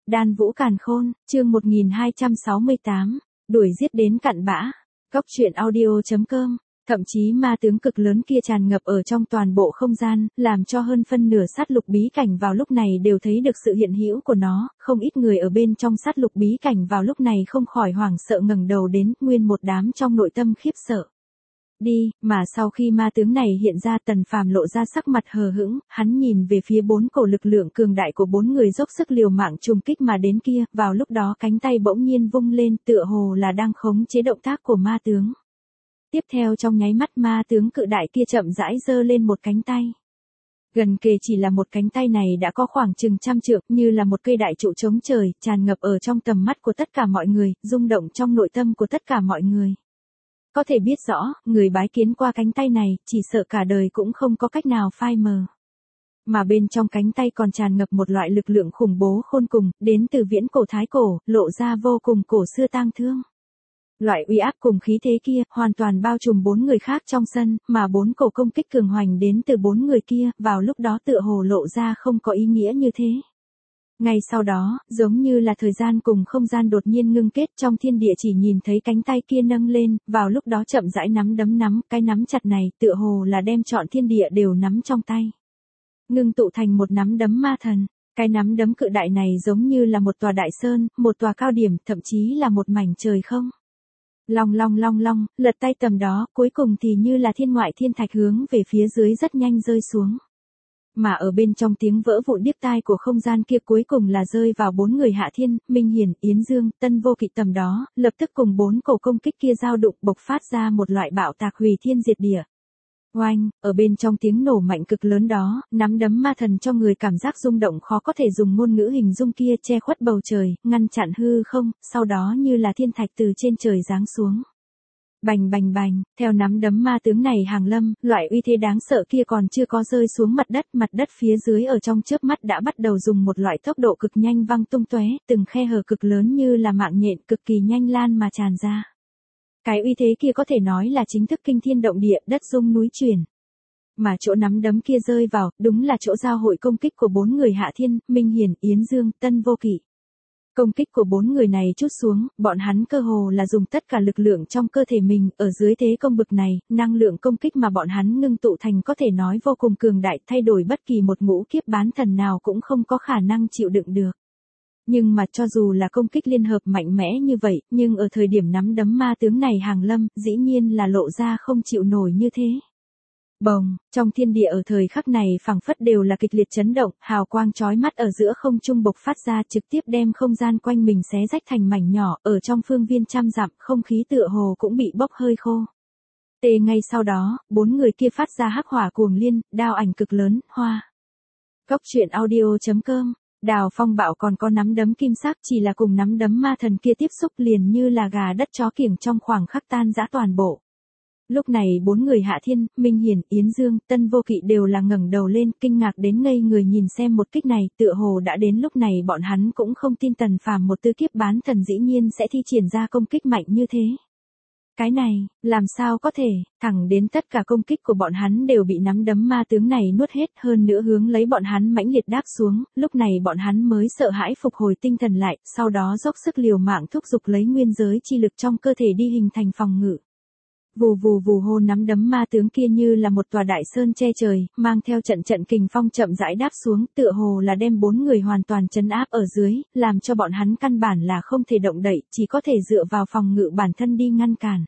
Đan Vũ Càn Khôn, chương 1268, đuổi giết đến cặn bã. Góc truyện audio.com. Thậm chí ma tướng cực lớn kia tràn ngập ở trong toàn bộ không gian, làm cho hơn phân nửa sát lục bí cảnh vào lúc này đều thấy được sự hiện hữu của nó, không ít người ở bên trong sát lục bí cảnh vào lúc này không khỏi hoảng sợ ngẩng đầu đến, nguyên một đám trong nội tâm khiếp sợ. Đi, mà sau khi ma tướng này hiện ra, Tần Phàm lộ ra sắc mặt hờ hững, hắn nhìn về phía bốn cổ lực lượng cường đại của bốn người dốc sức liều mạng trùng kích mà đến kia, vào lúc đó cánh tay bỗng nhiên vung lên tựa hồ là đang khống chế động tác của ma tướng. Tiếp theo trong nháy mắt ma tướng cự đại kia chậm rãi giơ lên một cánh tay. Gần kề chỉ là một cánh tay này đã có khoảng chừng 100 trượng, như là một cây đại trụ chống trời, tràn ngập ở trong tầm mắt của tất cả mọi người, rung động trong nội tâm của tất cả mọi người. Có thể biết rõ, người bái kiến qua cánh tay này, chỉ sợ cả đời cũng không có cách nào phai mờ. Mà bên trong cánh tay còn tràn ngập một loại lực lượng khủng bố khôn cùng, đến từ viễn cổ thái cổ, lộ ra vô cùng cổ xưa tang thương. Loại uy áp cùng khí thế kia, hoàn toàn bao trùm bốn người khác trong sân, mà bốn cổ công kích cường hoành đến từ bốn người kia, vào lúc đó tựa hồ lộ ra không có ý nghĩa như thế. Ngay sau đó, giống như là thời gian cùng không gian đột nhiên ngưng kết, trong thiên địa chỉ nhìn thấy cánh tay kia nâng lên, vào lúc đó chậm rãi nắm, cái nắm chặt này tựa hồ là đem trọn thiên địa đều nắm trong tay. Ngưng tụ thành một nắm đấm ma thần, cái nắm đấm cự đại này giống như là một tòa đại sơn, một tòa cao điểm, thậm chí là một mảnh trời không. Long, lật tay tầm đó, cuối cùng thì như là thiên ngoại thiên thạch hướng về phía dưới rất nhanh rơi xuống. Mà ở bên trong tiếng vỡ vụn điếc tai của không gian kia cuối cùng là rơi vào bốn người Hạ Thiên, Minh Hiển, Yến Dương, Tân Vô Kỵ tầm đó, lập tức cùng bốn cổ công kích kia giao đụng bộc phát ra một loại bạo tạc hủy thiên diệt địa. Oanh, ở bên trong tiếng nổ mạnh cực lớn đó, nắm đấm ma thần cho người cảm giác rung động khó có thể dùng ngôn ngữ hình dung kia che khuất bầu trời, ngăn chặn hư không, sau đó như là thiên thạch từ trên trời giáng xuống. Bành, theo nắm đấm ma tướng này hàng lâm, loại uy thế đáng sợ kia còn chưa có rơi xuống mặt đất phía dưới ở trong chớp mắt đã bắt đầu dùng một loại tốc độ cực nhanh văng tung tóe, từng khe hở cực lớn như là mạng nhện cực kỳ nhanh lan mà tràn ra. Cái uy thế kia có thể nói là chính thức kinh thiên động địa, đất rung núi chuyển. Mà chỗ nắm đấm kia rơi vào, đúng là chỗ giao hội công kích của bốn người Hạ Thiên, Minh Hiển, Yến Dương, Tân Vô Kỵ. Công kích của bốn người này trút xuống, bọn hắn cơ hồ là dùng tất cả lực lượng trong cơ thể mình, ở dưới thế công bực này, năng lượng công kích mà bọn hắn ngưng tụ thành có thể nói vô cùng cường đại, thay đổi bất kỳ một ngũ kiếp bán thần nào cũng không có khả năng chịu đựng được. Nhưng mà cho dù là công kích liên hợp mạnh mẽ như vậy, nhưng ở thời điểm nắm đấm ma tướng này hàng lâm, dĩ nhiên là lộ ra không chịu nổi như thế. Bồng, trong thiên địa ở thời khắc này phảng phất đều là kịch liệt chấn động, hào quang chói mắt ở giữa không trung bộc phát ra trực tiếp đem không gian quanh mình xé rách thành mảnh nhỏ, ở trong phương viên trăm dặm, không khí tựa hồ cũng bị bốc hơi khô. Ngay sau đó, bốn người kia phát ra hắc hỏa cuồng liên, đao ảnh cực lớn, hoa. Góc truyện audio.com. Đào Phong Bảo còn có nắm đấm kim sắc, chỉ là cùng nắm đấm ma thần kia tiếp xúc liền như là gà đất chó kiểng trong khoảng khắc tan rã toàn bộ. Lúc này bốn người Hạ Thiên, Minh Hiển, Yến Dương, Tân Vô Kỵ đều là ngẩng đầu lên, kinh ngạc đến ngây người nhìn xem một kích này, tựa hồ đã đến lúc này bọn hắn cũng không tin Tần Phàm một tư kiếp bán thần dĩ nhiên sẽ thi triển ra công kích mạnh như thế. Cái này, làm sao có thể, thẳng đến tất cả công kích của bọn hắn đều bị nắm đấm ma tướng này nuốt hết, hơn nữa hướng lấy bọn hắn mãnh liệt đáp xuống, lúc này bọn hắn mới sợ hãi phục hồi tinh thần lại, sau đó dốc sức liều mạng thúc giục lấy nguyên giới chi lực trong cơ thể đi hình thành phòng ngự. Vù hô nắm đấm ma tướng kia như là một tòa đại sơn che trời, mang theo trận kình phong chậm rãi đáp xuống, tựa hồ là đem bốn người hoàn toàn trấn áp ở dưới, làm cho bọn hắn căn bản là không thể động đậy, chỉ có thể dựa vào phòng ngự bản thân đi ngăn cản.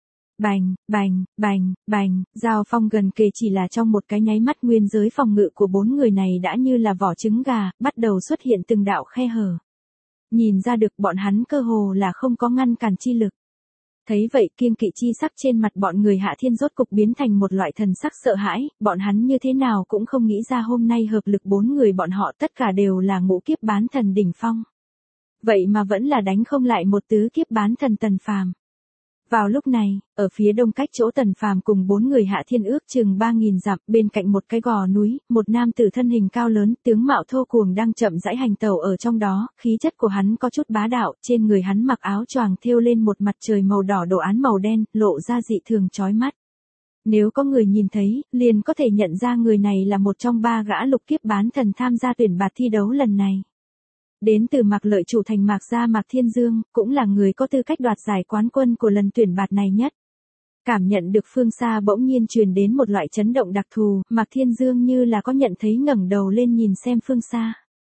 Bành, giao phong gần kề chỉ là trong một cái nháy mắt, nguyên giới phòng ngự của bốn người này đã như là vỏ trứng gà, bắt đầu xuất hiện từng đạo khe hở. Nhìn ra được bọn hắn cơ hồ là không có ngăn cản chi lực. Thấy vậy kiêng kỵ chi sắc trên mặt bọn người Hạ Thiên rốt cục biến thành một loại thần sắc sợ hãi, bọn hắn như thế nào cũng không nghĩ ra hôm nay hợp lực bốn người bọn họ tất cả đều là ngũ kiếp bán thần đỉnh phong. Vậy mà vẫn là đánh không lại một tứ kiếp bán thần Tần Phàm. Vào lúc này, ở phía đông cách chỗ Tần Phàm cùng bốn người Hạ Thiên ước chừng 3000 dặm, bên cạnh một cái gò núi, một nam tử thân hình cao lớn, tướng mạo thô cuồng đang chậm rãi hành tẩu ở trong đó, khí chất của hắn có chút bá đạo, trên người hắn mặc áo choàng thêu lên một mặt trời màu đỏ đồ án màu đen, lộ ra dị thường chói mắt. Nếu có người nhìn thấy, liền có thể nhận ra người này là một trong ba gã lục kiếp bán thần tham gia tuyển bạt thi đấu lần này. Đến từ Mạc Lợi chủ thành Mạc gia Mạc Thiên Dương, cũng là người có tư cách đoạt giải quán quân của lần tuyển bạt này nhất. Cảm nhận được phương xa bỗng nhiên truyền đến một loại chấn động đặc thù, Mạc Thiên Dương như là có nhận thấy ngẩng đầu lên nhìn xem phương xa.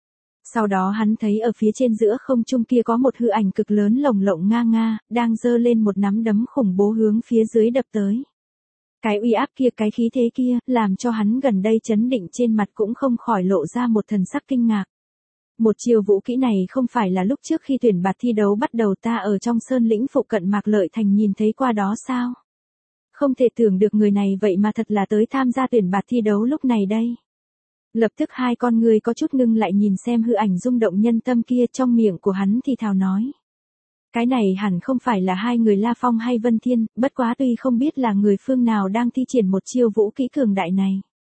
Sau đó hắn thấy ở phía trên giữa không trung kia có một hư ảnh cực lớn lồng lộng nga nga, đang giơ lên một nắm đấm khủng bố hướng phía dưới đập tới. Cái uy áp kia, cái khí thế kia, làm cho hắn gần đây chấn định trên mặt cũng không khỏi lộ ra một thần sắc kinh ngạc. Một chiêu vũ kỹ này không phải là lúc trước khi tuyển bạt thi đấu bắt đầu ta ở trong sơn lĩnh phụ cận Mạc Lợi Thành nhìn thấy qua đó sao? Không thể tưởng được người này vậy mà thật là tới tham gia tuyển bạt thi đấu lúc này đây. Lập tức hai con người có chút ngưng lại nhìn xem hư ảnh rung động nhân tâm kia, trong miệng của hắn thì thào nói. Cái này hẳn không phải là hai người La Phong hay Vân Thiên, bất quá tuy không biết là người phương nào đang thi triển một chiêu vũ kỹ cường đại này.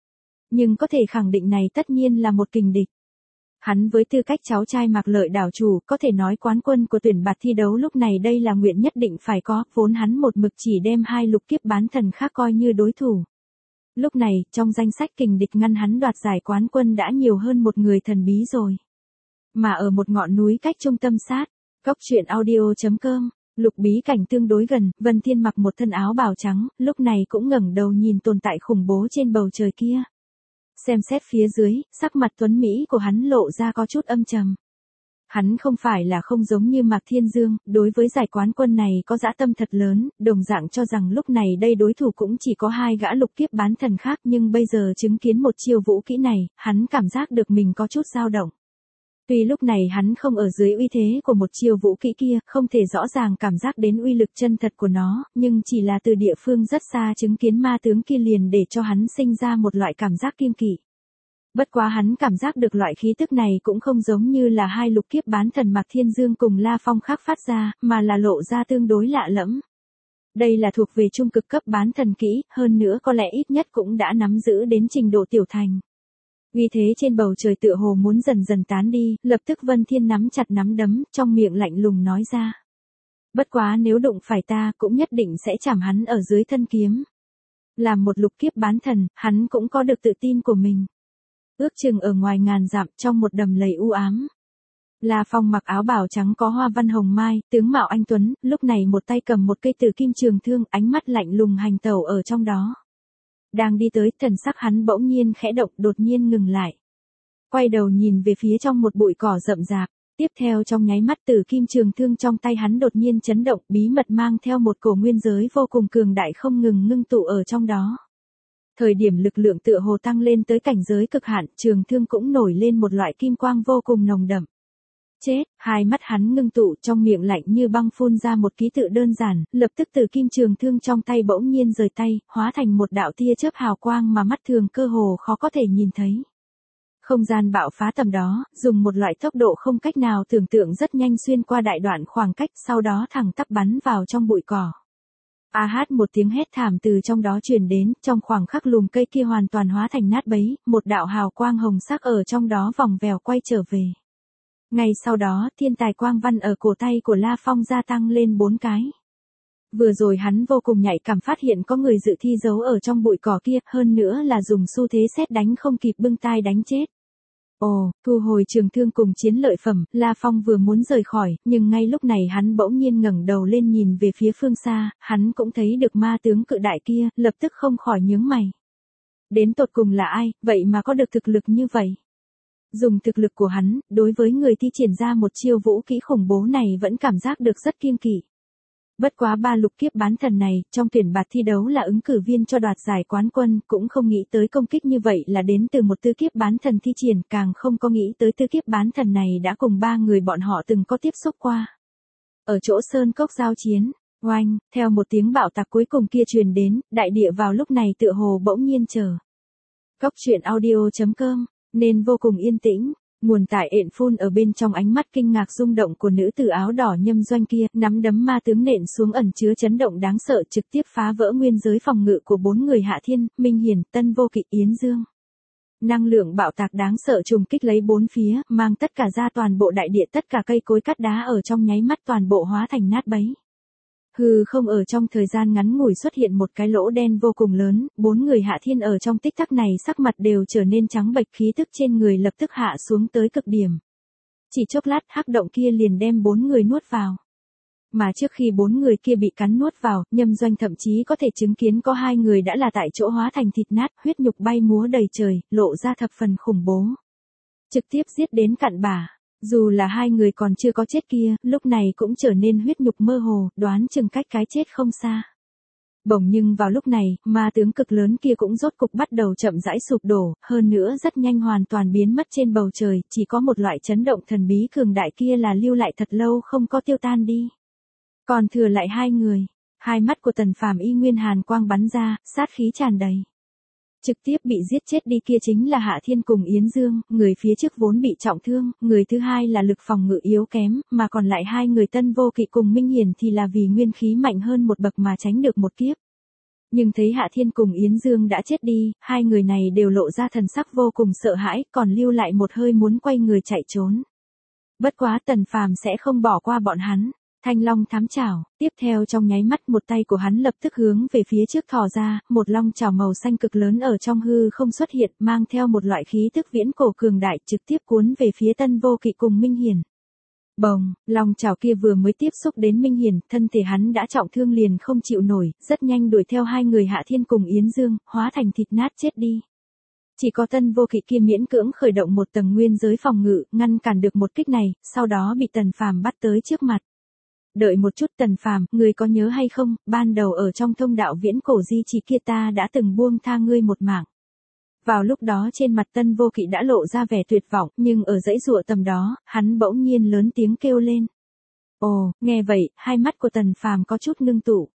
Nhưng có thể khẳng định này tất nhiên là một kình địch. Hắn với tư cách cháu trai Mạc Lợi đảo chủ, có thể nói quán quân của tuyển bạt thi đấu lúc này đây là nguyện nhất định phải có, vốn hắn một mực chỉ đem hai lục kiếp bán thần khác coi như đối thủ. Lúc này, trong danh sách kình địch ngăn hắn đoạt giải quán quân đã nhiều hơn một người thần bí rồi. Mà ở một ngọn núi cách trung tâm sát, Góc truyện audio.com, lục bí cảnh tương đối gần, Vân Thiên mặc một thân áo bào trắng, lúc này cũng ngẩng đầu nhìn tồn tại khủng bố trên bầu trời kia. Xem xét phía dưới, sắc mặt tuấn Mỹ của hắn lộ ra có chút âm trầm. Hắn không phải là không giống như Mạc Thiên Dương, đối với giải quán quân này có dã tâm thật lớn, đồng dạng cho rằng lúc này đây đối thủ cũng chỉ có hai gã lục kiếp bán thần khác, nhưng bây giờ chứng kiến một chiêu vũ kỹ này, hắn cảm giác được mình có chút dao động. Tuy lúc này hắn không ở dưới uy thế của một chiêu vũ kỹ kia, không thể rõ ràng cảm giác đến uy lực chân thật của nó, nhưng chỉ là từ địa phương rất xa chứng kiến ma tướng kia liền để cho hắn sinh ra một loại cảm giác kiêng kỵ. Bất quá hắn cảm giác được loại khí tức này cũng không giống như là hai lục kiếp bán thần Mạc Thiên Dương cùng La Phong khác phát ra, mà là lộ ra tương đối lạ lẫm. Đây là thuộc về trung cực cấp bán thần kỹ, hơn nữa có lẽ ít nhất cũng đã nắm giữ đến trình độ tiểu thành. Uy thế trên bầu trời tựa hồ muốn dần dần tán đi, lập tức Vân Thiên nắm chặt nắm đấm, trong miệng lạnh lùng nói ra. Bất quá nếu đụng phải ta, cũng nhất định sẽ chảm hắn ở dưới thân kiếm. Làm một lục kiếp bán thần, hắn cũng có được tự tin của mình. Ước chừng ở ngoài ngàn dặm, trong một đầm lầy u ám. La Phong mặc áo bào trắng có hoa văn hồng mai, tướng mạo anh tuấn, lúc này một tay cầm một cây tử kim trường thương, ánh mắt lạnh lùng hành tẩu ở trong đó. Đang đi tới, thần sắc hắn bỗng nhiên khẽ động, đột nhiên ngừng lại. Quay đầu nhìn về phía trong một bụi cỏ rậm rạp, tiếp theo trong nháy mắt tử kim trường thương trong tay hắn đột nhiên chấn động, bí mật mang theo một cổ nguyên giới vô cùng cường đại không ngừng ngưng tụ ở trong đó. Thời điểm lực lượng tựa hồ tăng lên tới cảnh giới cực hạn, trường thương cũng nổi lên một loại kim quang vô cùng nồng đậm. Chết, hai mắt hắn ngưng tụ, trong miệng lạnh như băng phun ra một ký tự đơn giản, lập tức từ kim trường thương trong tay bỗng nhiên rời tay, hóa thành một đạo tia chớp hào quang mà mắt thường cơ hồ khó có thể nhìn thấy. Không gian bạo phá tầm đó, dùng một loại tốc độ không cách nào tưởng tượng rất nhanh xuyên qua đại đoạn khoảng cách, sau đó thẳng tắp bắn vào trong bụi cỏ. A hát một tiếng hét thảm từ trong đó truyền đến, trong khoảng khắc lùm cây kia hoàn toàn hóa thành nát bấy, một đạo hào quang hồng sắc ở trong đó vòng vèo quay trở về. Ngay sau đó, thiên tài quang văn ở cổ tay của La Phong gia tăng lên 4 cái. Vừa rồi hắn vô cùng nhạy cảm phát hiện có người dự thi giấu ở trong bụi cỏ kia, hơn nữa là dùng xu thế sét đánh không kịp bưng tai đánh chết. Ồ, thu hồi trường thương cùng chiến lợi phẩm, La Phong vừa muốn rời khỏi, nhưng ngay lúc này hắn bỗng nhiên ngẩng đầu lên nhìn về phía phương xa, hắn cũng thấy được ma tướng cự đại kia, lập tức không khỏi nhướng mày. Đến tột cùng là ai, vậy mà có được thực lực như vậy? Dùng thực lực của hắn, đối với người thi triển ra một chiêu vũ kỹ khủng bố này vẫn cảm giác được rất kiêng kỵ. Bất quá ba lục kiếp bán thần này, trong tuyển bạt thi đấu là ứng cử viên cho đoạt giải quán quân, cũng không nghĩ tới công kích như vậy là đến từ một tư kiếp bán thần thi triển, càng không có nghĩ tới tư kiếp bán thần này đã cùng ba người bọn họ từng có tiếp xúc qua. Ở chỗ sơn cốc giao chiến, oanh, theo một tiếng bạo tạc cuối cùng kia truyền đến, đại địa vào lúc này tựa hồ bỗng nhiên chờ. Góc truyện audio.com, nên vô cùng yên tĩnh. Nguồn tải ện phun ở bên trong ánh mắt kinh ngạc rung động của nữ tử áo đỏ nhâm doanh kia, nắm đấm ma tướng nện xuống ẩn chứa chấn động đáng sợ trực tiếp phá vỡ nguyên giới phòng ngự của 4 người Hạ Thiên, Minh Hiển, Tân Vô Kỵ, Yến Dương. Năng lượng bạo tạc đáng sợ trùng kích lấy bốn phía, mang tất cả ra toàn bộ đại địa, tất cả cây cối cát đá ở trong nháy mắt toàn bộ hóa thành nát bấy. Hư không ở trong thời gian ngắn ngủi xuất hiện một cái lỗ đen vô cùng lớn, 4 người Hạ Thiên ở trong tích tắc này sắc mặt đều trở nên trắng bệch, khí tức trên người lập tức hạ xuống tới cực điểm. Chỉ chốc lát hắc động kia liền đem 4 người nuốt vào. Mà trước khi 4 người kia bị cắn nuốt vào, Nhâm Doanh thậm chí có thể chứng kiến có 2 người đã là tại chỗ hóa thành thịt nát, huyết nhục bay múa đầy trời, lộ ra thập phần khủng bố. Trực tiếp giết đến cặn bã. Dù là 2 người còn chưa có chết kia, lúc này cũng trở nên huyết nhục mơ hồ, đoán chừng cách cái chết không xa. Bỗng nhưng vào lúc này, ma tướng cực lớn kia cũng rốt cục bắt đầu chậm rãi sụp đổ, hơn nữa rất nhanh hoàn toàn biến mất trên bầu trời, chỉ có một loại chấn động thần bí cường đại kia là lưu lại thật lâu không có tiêu tan đi. Còn thừa lại 2 người, hai mắt của Tần Phàm y nguyên hàn quang bắn ra, sát khí tràn đầy. Trực tiếp bị giết chết đi kia chính là Hạ Thiên cùng Yến Dương, người phía trước vốn bị trọng thương, người thứ hai là lực phòng ngự yếu kém, mà còn lại 2 người Tân Vô Kỵ cùng Minh Hiển thì là vì nguyên khí mạnh hơn một bậc mà tránh được một kiếp. Nhưng thấy Hạ Thiên cùng Yến Dương đã chết đi, 2 người này đều lộ ra thần sắc vô cùng sợ hãi, còn lưu lại một hơi muốn quay người chạy trốn. Bất quá Tần Phàm sẽ không bỏ qua bọn hắn. Thanh long thám chảo, tiếp theo trong nháy mắt một tay của hắn lập tức hướng về phía trước thò ra, một long chảo màu xanh cực lớn ở trong hư không xuất hiện, mang theo một loại khí tức viễn cổ cường đại trực tiếp cuốn về phía Tân Vô Kỵ cùng Minh Hiển. Bồng, long chảo kia vừa mới tiếp xúc đến Minh Hiển, thân thể hắn đã trọng thương liền không chịu nổi, rất nhanh đuổi theo 2 người Hạ Thiên cùng Yến Dương, hóa thành thịt nát chết đi. Chỉ có Tân Vô Kỵ kia miễn cưỡng khởi động một tầng nguyên giới phòng ngự, ngăn cản được một kích này, sau đó bị Tần Phàm bắt tới trước mặt. Đợi một chút Tần Phàm, ngươi có nhớ hay không, ban đầu ở trong thông đạo viễn cổ di chỉ kia ta đã từng buông tha ngươi một mạng. Vào lúc đó trên mặt Tân Vô Kỵ đã lộ ra vẻ tuyệt vọng, nhưng ở dãy dụa tầm đó, hắn bỗng nhiên lớn tiếng kêu lên. Ồ, nghe vậy, hai mắt của Tần Phàm có chút ngưng tụ.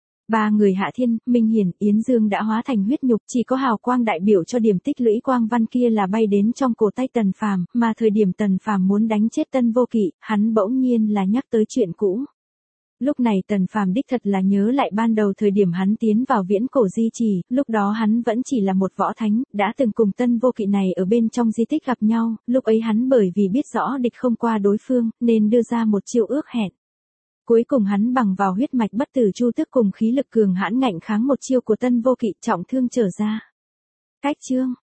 3 người Hạ Thiên, Minh Hiển, Yến Dương đã hóa thành huyết nhục, chỉ có hào quang đại biểu cho điểm tích lũy quang văn kia là bay đến trong cổ tay Tần Phàm, mà thời điểm Tần Phàm muốn đánh chết Tân Vô Kỵ, hắn bỗng nhiên là nhắc tới chuyện cũ. Lúc này Tần Phàm đích thật là nhớ lại ban đầu thời điểm hắn tiến vào viễn cổ di chỉ, lúc đó hắn vẫn chỉ là một võ thánh, đã từng cùng Tân Vô Kỵ này ở bên trong di tích gặp nhau, lúc ấy hắn bởi vì biết rõ địch không qua đối phương, nên đưa ra một chiêu ước hẹn. Cuối cùng hắn bằng vào huyết mạch bất tử chu tước cùng khí lực cường hãn ngạnh kháng một chiêu của Tân Vô Kỵ trọng thương trở ra. Cách chương